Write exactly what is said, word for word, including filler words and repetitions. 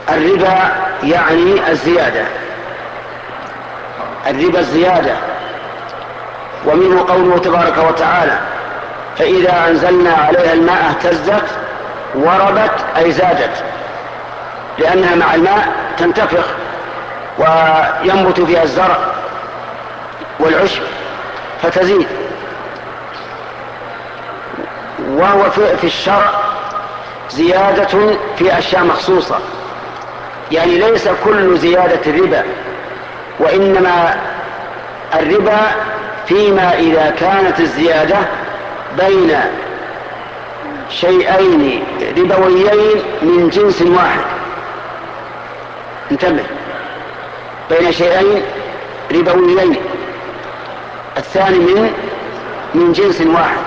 الربا يعني الزيادة، الربا الزيادة. ومنه قوله تبارك وتعالى: فإذا أنزلنا عليها الماء اهتزت وربت أي زادت، لأنها مع الماء تنتفخ وينبت فيها الزرع والعشب فتزيد. وهو في الشرع زيادة في أشياء مخصوصة، يعني ليس كل زيادة ربا، وإنما الربا فيما إذا كانت الزيادة بين شيئين ربويين من جنس واحد. انتبه، بين شيئين ربويين، الثاني من من جنس واحد.